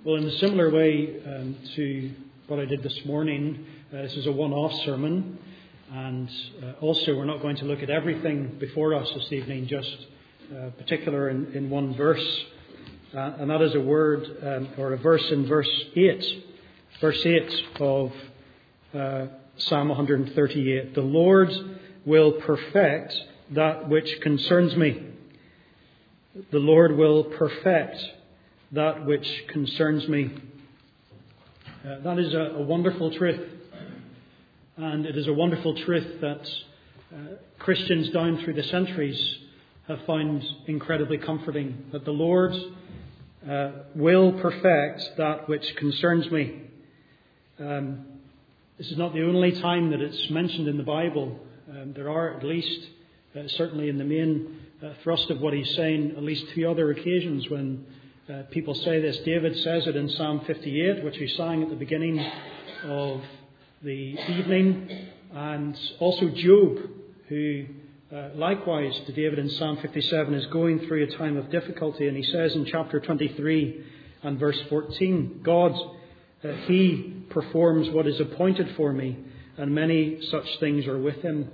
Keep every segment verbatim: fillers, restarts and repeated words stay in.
Well, in a similar way um, to what I did this morning, uh, this is a one-off sermon, and uh, also we're not going to look at everything before us this evening, just uh, particular in, in one verse, uh, and that is a word um, or a verse in verse eight, verse eight of uh, Psalm one thirty-eight. The Lord will perfect that which concerns me. The Lord will perfect that which concerns me. Uh, that is a, a wonderful truth. And it is a wonderful truth that uh, Christians down through the centuries have found incredibly comforting. That the Lord uh, will perfect that which concerns me. Um, this is not the only time that it's mentioned in the Bible. Um, there are at least, uh, certainly in the main uh, thrust of what he's saying, at least two other occasions when Uh, people say this. David says it in Psalm fifty-eight, which we sang at the beginning of the evening, and also Job, who uh, likewise to David in Psalm fifty-seven is going through a time of difficulty, and he says in chapter twenty-three and verse fourteen, God, uh, He performs what is appointed for me, and many such things are with Him.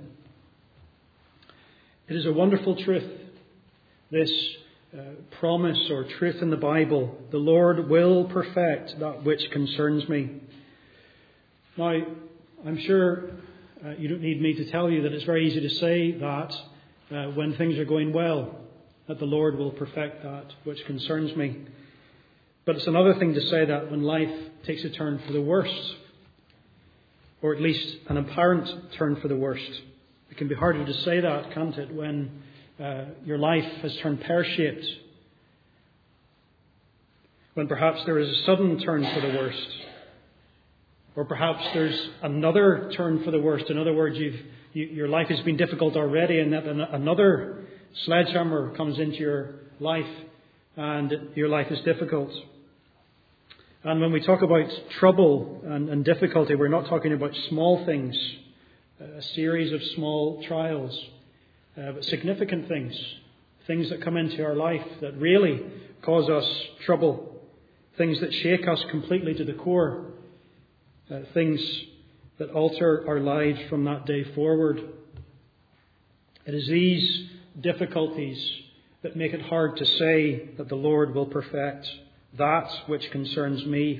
It is a wonderful truth, this Uh, promise or truth in the Bible. The Lord will perfect that which concerns me. Now, I'm sure uh, you don't need me to tell you that it's very easy to say that uh, when things are going well, that the Lord will perfect that which concerns me. But it's another thing to say that when life takes a turn for the worst, or at least an apparent turn for the worst. It can be harder to say that, can't it, when Uh, your life has turned pear-shaped, when perhaps there is a sudden turn for the worst, or perhaps there's another turn for the worst. In other words, you've, you, your life has been difficult already, and that another sledgehammer comes into your life, and your life is difficult. And when we talk about trouble and, and difficulty, we're not talking about small things, a series of small trials. Uh, but significant things, things that come into our life that really cause us trouble, things that shake us completely to the core, uh, things that alter our lives from that day forward. It is these difficulties that make it hard to say that the Lord will perfect that which concerns me.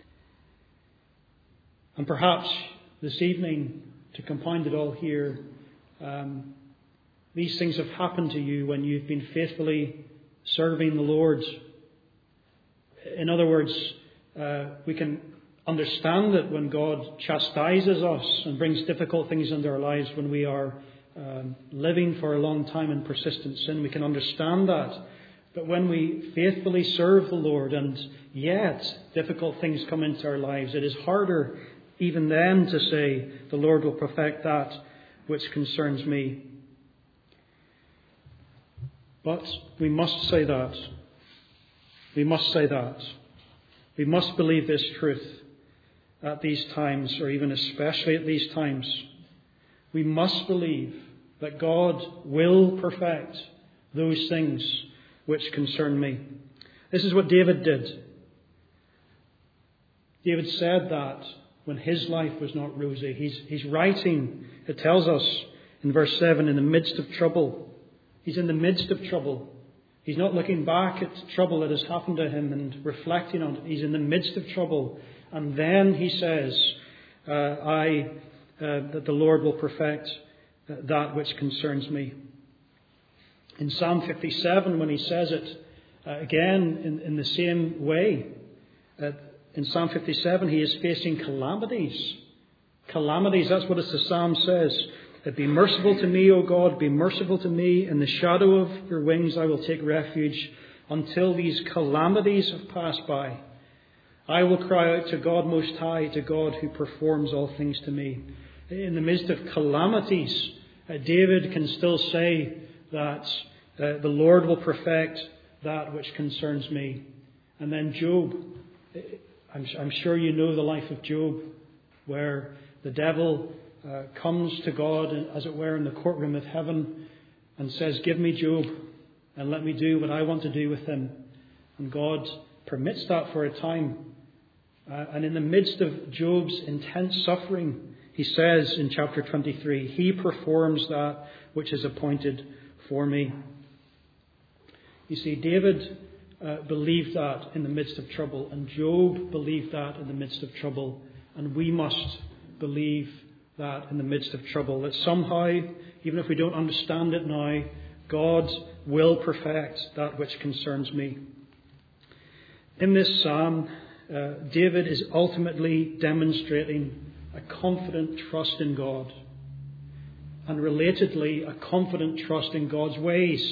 And perhaps this evening, to compound it all here, um, these things have happened to you when you've been faithfully serving the Lord. In other words, uh, we can understand that when God chastises us and brings difficult things into our lives when we are um, living for a long time in persistent sin, we can understand that. But when we faithfully serve the Lord and yet difficult things come into our lives, it is harder even then to say, the Lord will perfect that which concerns me. But we must say that. We must say that. We must believe this truth at these times, or even especially at these times. We must believe that God will perfect those things which concern me. This is what David did. David said that when his life was not rosy. He's, he's writing, it tells us in verse seven, in the midst of trouble. He's in the midst of trouble. He's not looking back at trouble that has happened to him and reflecting on it. He's in the midst of trouble. And then he says, uh, I, uh, that the Lord will perfect uh, that which concerns me. In Psalm fifty-seven, when he says it, uh, again, in, in the same way, uh, in Psalm fifty-seven, he is facing calamities. Calamities, that's what it's, the Psalm says. Be merciful to me, O God, be merciful to me. In the shadow of your wings I will take refuge until these calamities have passed by. I will cry out to God Most High, to God who performs all things to me. In the midst of calamities, uh, David can still say that uh, the Lord will perfect that which concerns me. And then Job, I'm, I'm sure you know the life of Job, where the devil Uh, comes to God, as it were, in the courtroom of heaven and says, give me Job and let me do what I want to do with him. And God permits that for a time. Uh, and in the midst of Job's intense suffering, he says in chapter twenty-three, He performs that which is appointed for me. You see, David uh, believed that in the midst of trouble, and Job believed that in the midst of trouble, and we must believe that in the midst of trouble, that somehow, even if we don't understand it now, God will perfect that which concerns me. In this psalm, uh, David is ultimately demonstrating a confident trust in God, and relatedly, a confident trust in God's ways.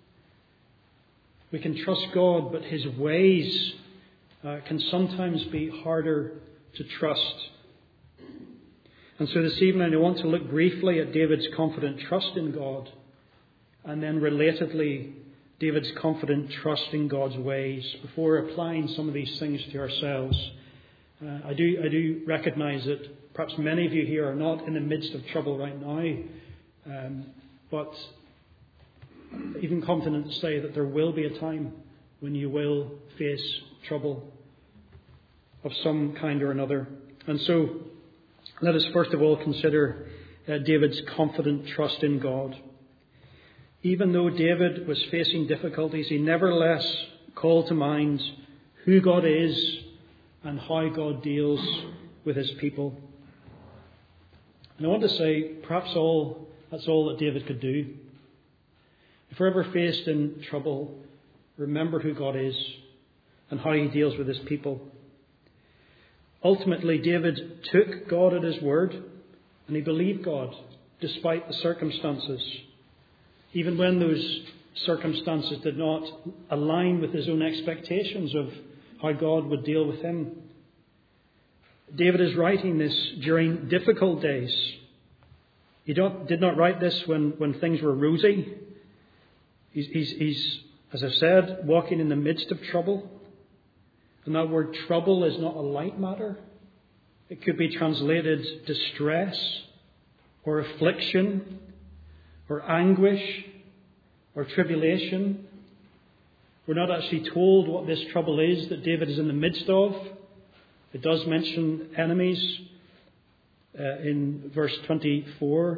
We can trust God, but His ways uh, can sometimes be harder to trust. And so this evening I want to look briefly at David's confident trust in God, and then relatedly David's confident trust in God's ways, before applying some of these things to ourselves. Uh, I do I do recognise that perhaps many of you here are not in the midst of trouble right now, um, but even confident to say that there will be a time when you will face trouble of some kind or another. And so let us first of all consider uh, David's confident trust in God. Even though David was facing difficulties, he nevertheless called to mind who God is and how God deals with His people. And I want to say, perhaps all that's all that David could do. If we're ever faced in trouble, remember who God is and how He deals with His people. Ultimately, David took God at His word, and he believed God despite the circumstances, even when those circumstances did not align with his own expectations of how God would deal with him. David is writing this during difficult days. He don't, did not write this when, when things were rosy. He's, he's, he's, as I said, walking in the midst of trouble. And that word trouble is not a light matter. It could be translated distress or affliction or anguish or tribulation. We're not actually told what this trouble is that David is in the midst of. It does mention enemies uh, in verse twenty-four.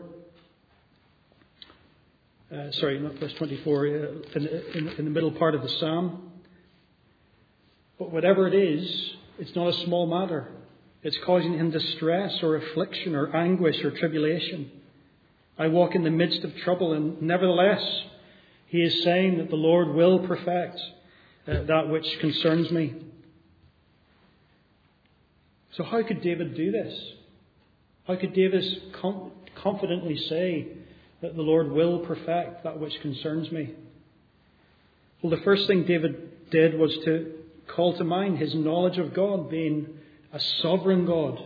Uh, sorry, not verse twenty-four, uh, in, in, in the middle part of the psalm. But whatever it is, it's not a small matter. It's causing him distress or affliction or anguish or tribulation. I walk in the midst of trouble, and nevertheless, he is saying that the Lord will perfect uh, that which concerns me. So how could David do this? How could David com- confidently say that the Lord will perfect that which concerns me? Well, the first thing David did was to call to mind his knowledge of God being a sovereign God.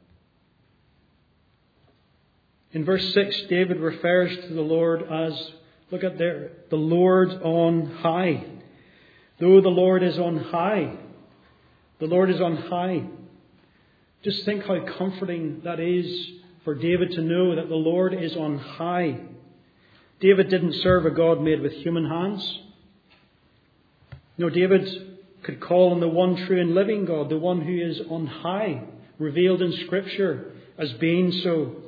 In verse six, David refers to the Lord as, look at there, the Lord on high. Though the Lord is on high, the Lord is on high. Just think how comforting that is for David to know that the Lord is on high. David didn't serve a God made with human hands. No, David could call on the one true and living God, the one who is on high, revealed in Scripture as being so.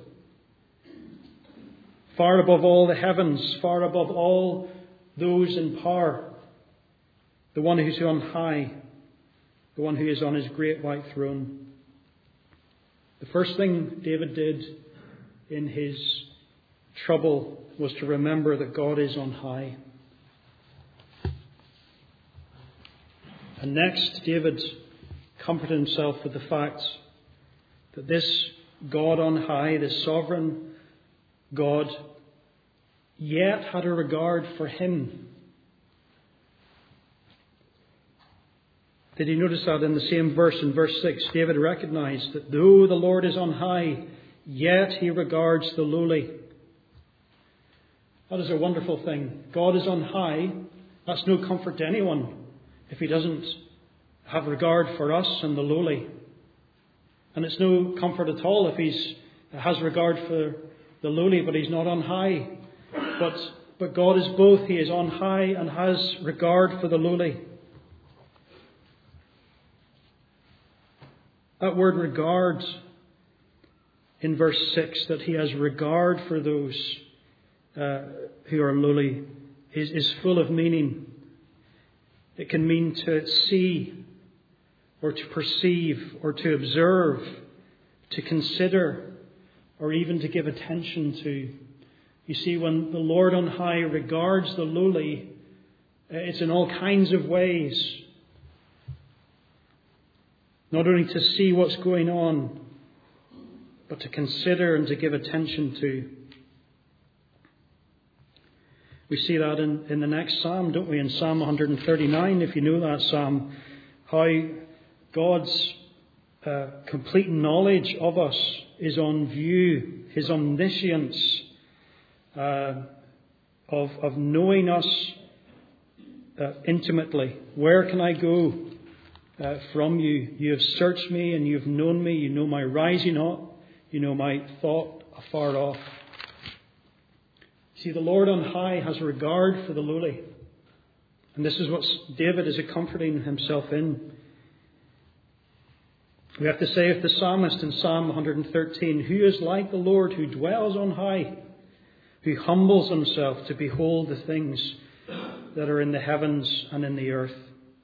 Far above all the heavens, far above all those in power. The one who is on high, the one who is on his great white throne. The first thing David did in his trouble was to remember that God is on high. And next, David comforted himself with the fact that this God on high, this sovereign God, yet had a regard for him. Did you notice that in the same verse, in verse six? David recognized that though the Lord is on high, yet he regards the lowly. That is a wonderful thing. God is on high. That's no comfort to anyone if he doesn't have regard for us and the lowly. And it's no comfort at all if he has regard for the lowly, but he's not on high. But, but God is both. He is on high and has regard for the lowly. That word regard in verse six, that he has regard for those uh, who are lowly, is, is full of meaning. It can mean to see, or to perceive, or to observe, to consider, or even to give attention to. You see, when the Lord on high regards the lowly, it's in all kinds of ways. Not only to see what's going on, but to consider and to give attention to. We see that in, in the next psalm, don't we? In Psalm one thirty-nine, if you know that psalm, how God's uh, complete knowledge of us is on view. His omniscience uh, of, of knowing us uh, intimately. Where can I go uh, from you? You have searched me and you have known me. You know my rising up. You know my thought afar off. See, the Lord on high has regard for the lowly. And this is what David is comforting himself in. We have to say of the psalmist in Psalm one thirteen, who is like the Lord who dwells on high, who humbles himself to behold the things that are in the heavens and in the earth.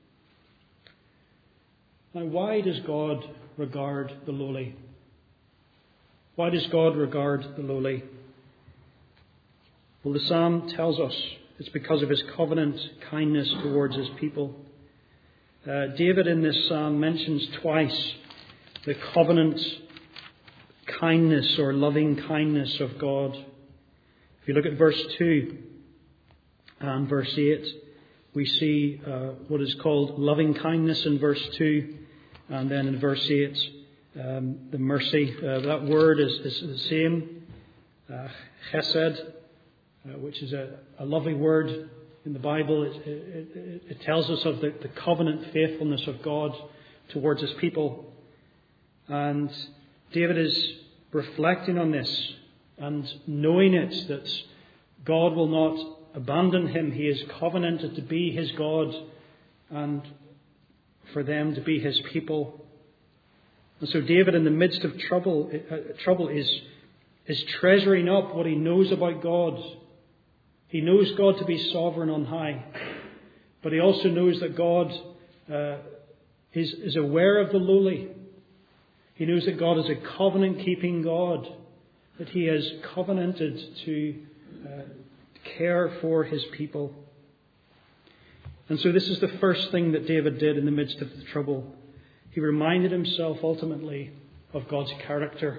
Now, why does God regard the lowly? Why does God regard the lowly? Well, the psalm tells us it's because of his covenant kindness towards his people. Uh, David in this psalm mentions twice the covenant kindness or loving kindness of God. If you look at verse two and verse eight, we see uh, what is called loving kindness in verse two, and then in verse eight, um, the mercy. Uh, that word is, is the same, uh, chesed. Uh, which is a, a lovely word in the Bible. It, it, it tells us of the, the covenant faithfulness of God towards his people. And David is reflecting on this and knowing it, that God will not abandon him. He is covenanted to be his God and for them to be his people. And so David, in the midst of trouble, uh, trouble is, is treasuring up what he knows about God. He knows God to be sovereign on high, but he also knows that God uh, is, is aware of the lowly. He knows that God is a covenant-keeping God, that he has covenanted to uh, care for his people. And so this is the first thing that David did in the midst of the trouble. He reminded himself ultimately of God's character.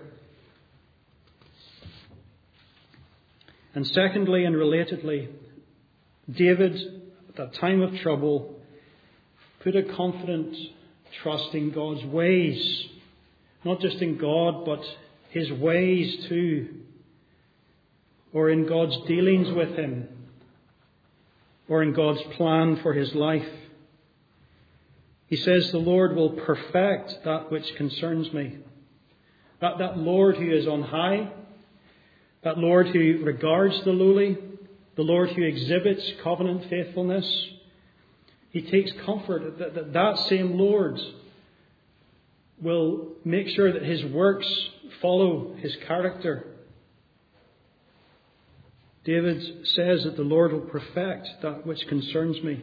And secondly and relatedly, David, at that time of trouble, put a confident trust in God's ways. Not just in God, but his ways too. Or in God's dealings with him. Or in God's plan for his life. He says, the Lord will perfect that which concerns me. That, that Lord who is on high, that Lord who regards the lowly, the Lord who exhibits covenant faithfulness, he takes comfort that that, that same Lord will make sure that his works follow his character. David says that the Lord will perfect that which concerns me.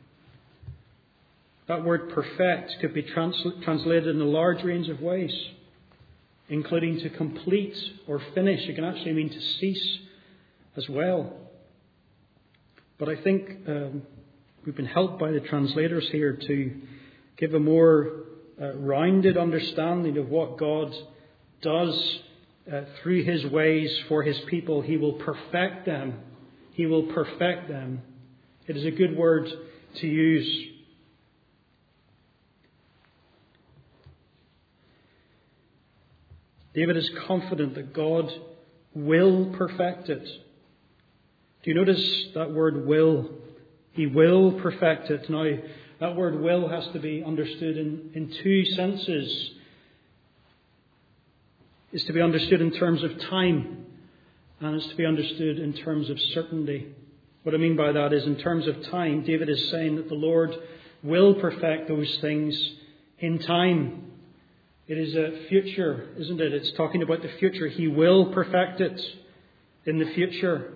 That word perfect could be trans- translated in a large range of ways, including to complete or finish. It can actually mean to cease as well. But I think um, we've been helped by the translators here to give a more uh, rounded understanding of what God does uh, through his ways for his people. He will perfect them. He will perfect them. It is a good word to use. David is confident that God will perfect it. Do you notice that word will? He will perfect it. Now, that word will has to be understood in, in two senses. It's to be understood in terms of time, and it's to be understood in terms of certainty. What I mean by that is, in terms of time, David is saying that the Lord will perfect those things in time. It is a future, isn't it? It's talking about the future. He will perfect it in the future.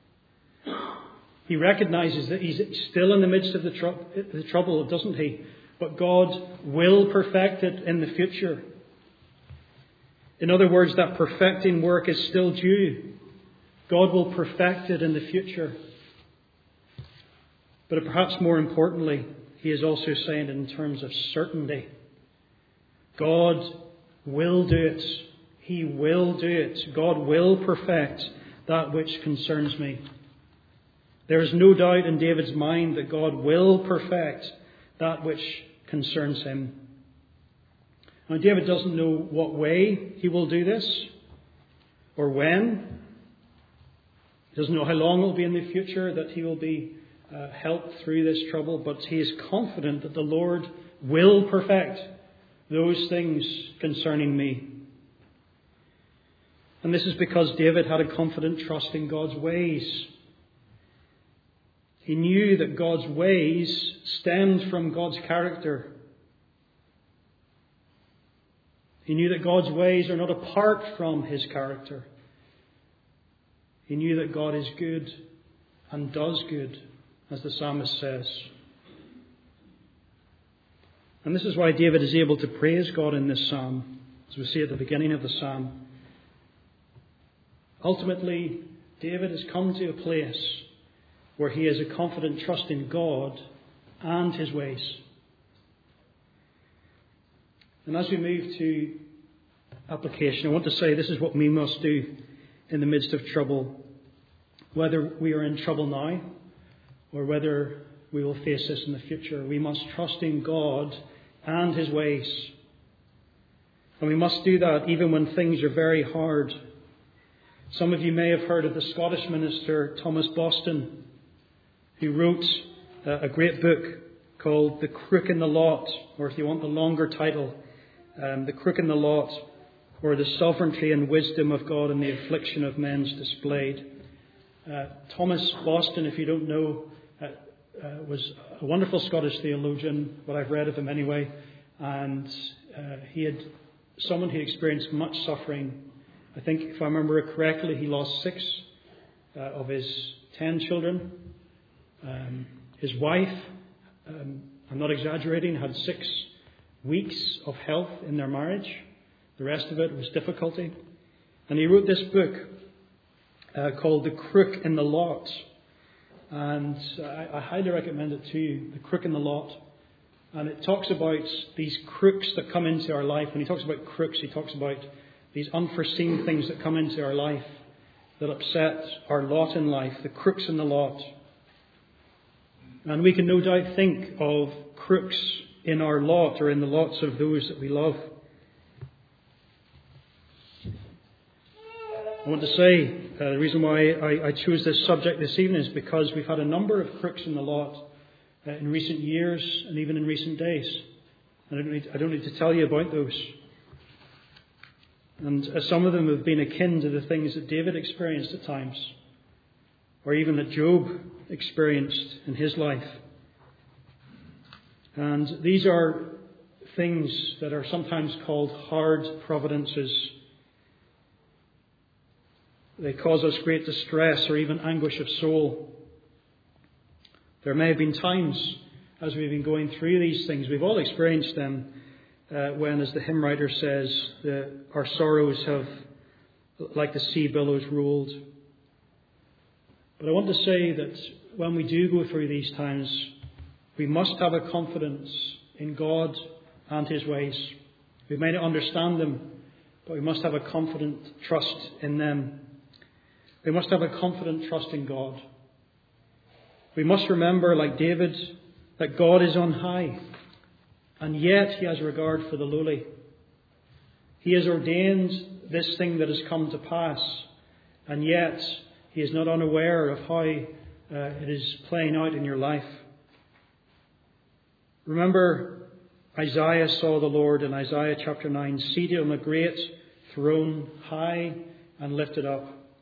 He recognizes that he's still in the midst of the, tr- the trouble, doesn't he? But God will perfect it in the future. In other words, that perfecting work is still due. God will perfect it in the future. But perhaps more importantly, he is also saying in terms of certainty. God will do it. He will do it. God will perfect that which concerns me. There is no doubt in David's mind that God will perfect that which concerns him. Now, David doesn't know what way he will do this or when. He doesn't know how long it will be in the future that he will be uh, helped through this trouble, but he is confident that the Lord will perfect those things concerning me. And this is because David had a confident trust in God's ways. He knew that God's ways stemmed from God's character. He knew that God's ways are not apart from his character. He knew that God is good and does good, as the psalmist says. And this is why David is able to praise God in this psalm, as we see at the beginning of the psalm. Ultimately, David has come to a place where he has a confident trust in God and his ways. And as we move to application, I want to say this is what we must do in the midst of trouble. Whether we are in trouble now or whether we will face this in the future, we must trust in God and his ways. And we must do that even when things are very hard. Some of you may have heard of the Scottish minister Thomas Boston, who wrote a great book called The Crook in the Lot, or if you want the longer title, um, The Crook in the Lot, or The Sovereignty and Wisdom of God in the Affliction of Men's Displayed. Uh, Thomas Boston, if you don't know, uh, uh, was a wonderful Scottish theologian, what I've read of him anyway, and uh, he had someone who experienced much suffering. I think, if I remember it correctly, he lost six uh, of his ten children. Um, his wife, um, I'm not exaggerating, had six weeks of health in their marriage. The rest of it was difficulty. And he wrote this book uh, called The Crook in the Lot. And I, I highly recommend it to you, The Crook in the Lot. And it talks about these crooks that come into our life. When he talks about crooks, he talks about these unforeseen things that come into our life that upset our lot in life, the crooks in the lot. And we can no doubt think of crooks in our lot or in the lots of those that we love. I want to say uh, the reason why I, I chose this subject this evening is because we've had a number of crooks in the lot uh, in recent years and even in recent days. And I don't need, I don't need to tell you about those. And uh, some of them have been akin to the things that David experienced at times, or even that Job experienced in his life. And these are things that are sometimes called hard providences. They cause us great distress or even anguish of soul. There may have been times as we've been going through these things, we've all experienced them, uh, when, as the hymn writer says, the, our sorrows have, like the sea billows, rolled. But I want to say that when we do go through these times, we must have a confidence in God and his ways. We may not understand them, but we must have a confident trust in them. We must have a confident trust in God. We must remember, like David, that God is on high, and yet he has regard for the lowly. He has ordained this thing that has come to pass, and yet he is not unaware of how uh, it is playing out in your life. Remember, Isaiah saw the Lord in Isaiah chapter nine, seated on a great throne, high and lifted up.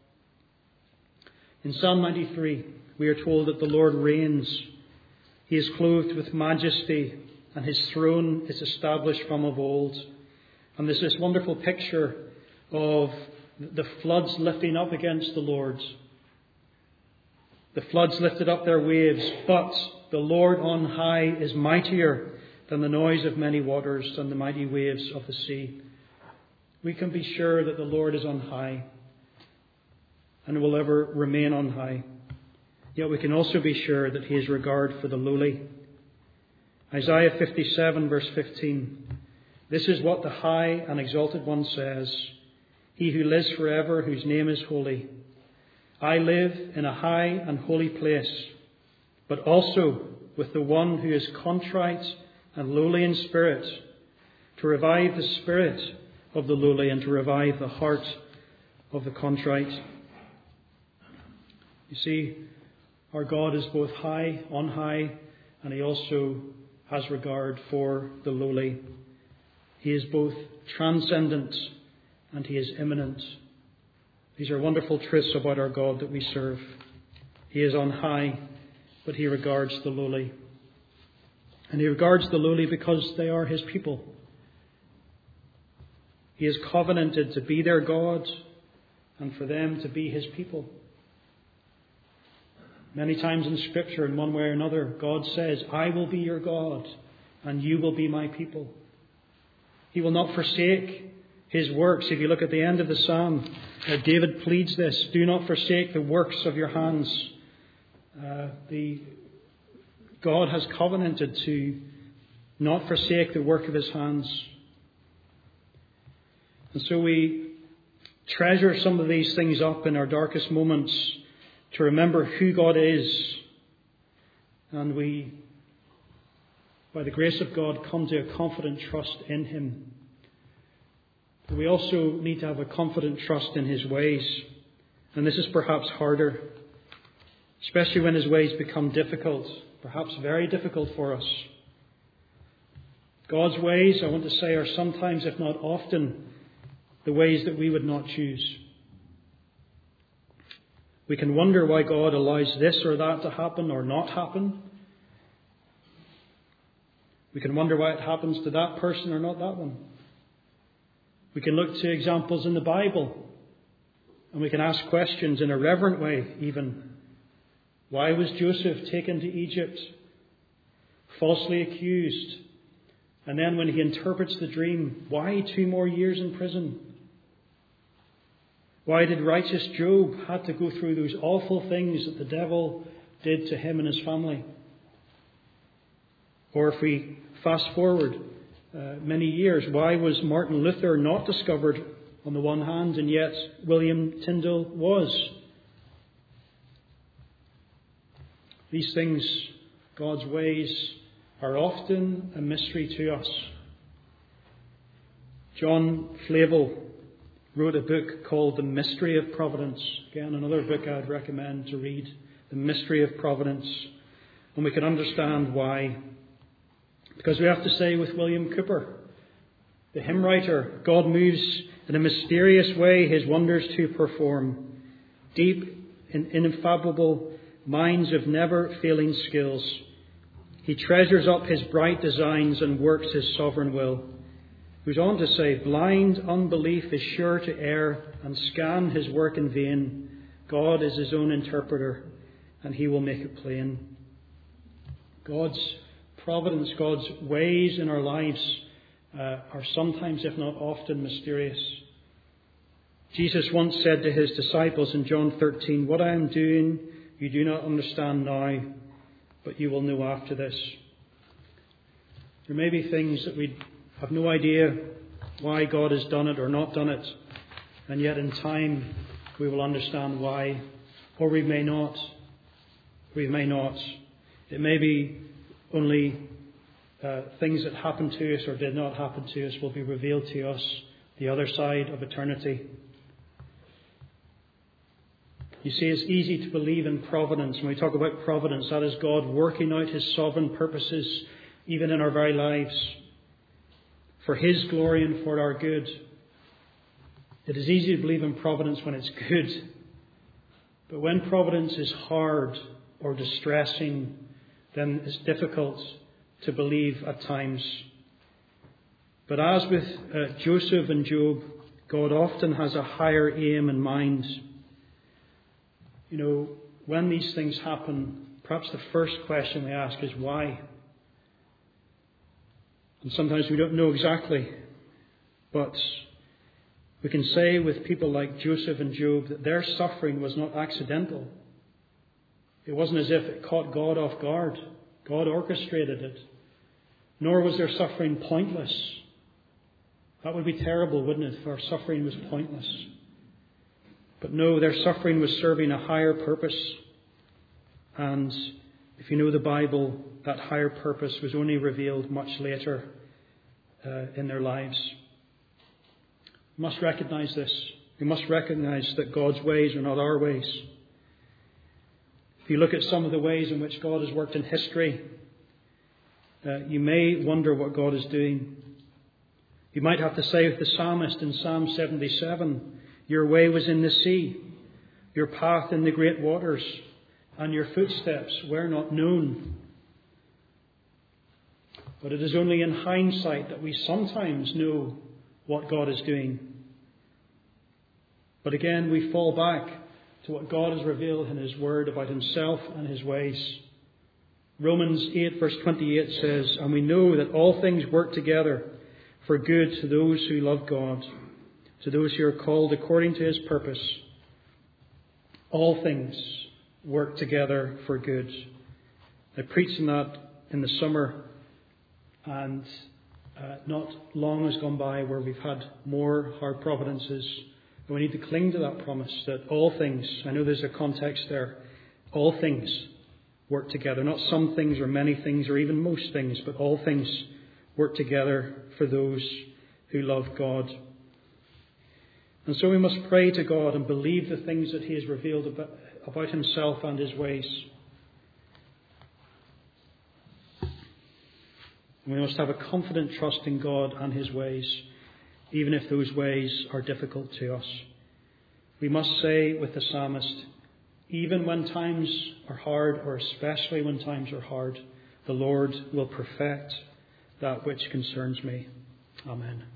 In Psalm ninety-three, we are told that the Lord reigns. He is clothed with majesty, and his throne is established from of old. And there's this wonderful picture of the floods lifting up against the Lord. The floods lifted up their waves, but the Lord on high is mightier than the noise of many waters, than the mighty waves of the sea. We can be sure that the Lord is on high and will ever remain on high. Yet we can also be sure that he has regard for the lowly. Isaiah fifty-seven verse fifteen. This is what the high and exalted one says, he who lives forever, whose name is holy. I live in a high and holy place, but also with the one who is contrite and lowly in spirit, to revive the spirit of the lowly and to revive the heart of the contrite. You see, our God is both high, on high, and he also has regard for the lowly. He is both transcendent and he is immanent. These are wonderful truths about our God that we serve. He is on high, but he regards the lowly. And he regards the lowly because they are his people. He has covenanted to be their God and for them to be his people. Many times in Scripture, in one way or another, God says, I will be your God and you will be my people. He will not forsake his works. If you look at the end of the psalm, uh, David pleads this, do not forsake the works of your hands. Uh, the God has covenanted to not forsake the work of his hands. And so we treasure some of these things up in our darkest moments to remember who God is. And we, by the grace of God, come to a confident trust in him. But we also need to have a confident trust in his ways. And this is perhaps harder, especially when his ways become difficult, perhaps very difficult for us. God's ways, I want to say, are sometimes, if not often, the ways that we would not choose. We can wonder why God allows this or that to happen or not happen. We can wonder why it happens to that person or not that one. We can look to examples in the Bible and we can ask questions in a reverent way even. Why was Joseph taken to Egypt, falsely accused? And then when he interprets the dream, why two more years in prison? Why did righteous Job have to go through those awful things that the devil did to him and his family? Or if we fast forward uh, many years, why was Martin Luther not discovered on the one hand, and yet William Tyndale was? These things, God's ways, are often a mystery to us. John Flavel wrote a book called The Mystery of Providence. Again, another book I'd recommend to read, The Mystery of Providence. And we can understand why. Because we have to say with William Cowper, the hymn writer, God moves in a mysterious way his wonders to perform. Deep in ineffable minds of never failing skills. He treasures up his bright designs and works his sovereign will. Goes on to say, blind unbelief is sure to err and scan his work in vain. God is his own interpreter and he will make it plain. God's providence, God's ways in our lives uh, are sometimes, if not often, mysterious. Jesus once said to his disciples in John thirteen, what I am doing you do not understand now, but you will know after this. There may be things that we have no idea why God has done it or not done it, and yet in time we will understand why, or we may not. We may not. It may be only uh, things that happened to us or did not happen to us will be revealed to us the other side of eternity. You see, it's easy to believe in providence. When we talk about providence, that is God working out his sovereign purposes even in our very lives for his glory and for our good. It is easy to believe in providence when it's good. But when providence is hard or distressing, then it's difficult to believe at times. But as with uh, Joseph and Job, God often has a higher aim in mind. You know, when these things happen, perhaps the first question we ask is why? And sometimes we don't know exactly. But we can say with people like Joseph and Job that their suffering was not accidental. It wasn't as if it caught God off guard. God orchestrated it. Nor was their suffering pointless. That would be terrible, wouldn't it, if our suffering was pointless. But no, their suffering was serving a higher purpose. And if you know the Bible, that higher purpose was only revealed much later uh, in their lives. We must recognize this. We must recognize that God's ways are not our ways. If you look at some of the ways in which God has worked in history, uh, you may wonder what God is doing. You might have to say with the psalmist in Psalm seventy-seven, your way was in the sea, your path in the great waters, and your footsteps were not known. But it is only in hindsight that we sometimes know what God is doing. But again, we fall back to what God has revealed in His Word about Himself and His ways. Romans eight verse twenty-eight says, and we know that all things work together for good to those who love God, to those who are called according to His purpose. All things work together for good. I preached on that in the summer, and uh, not long has gone by where we've had more hard providences. And we need to cling to that promise that all things, I know there's a context there, all things work together. Not some things or many things or even most things, but all things work together for those who love God. And so we must pray to God and believe the things that He has revealed about, about Himself and His ways. And we must have a confident trust in God and His ways, even if those ways are difficult to us. We must say with the psalmist, even when times are hard, or especially when times are hard, the Lord will perfect that which concerns me. Amen.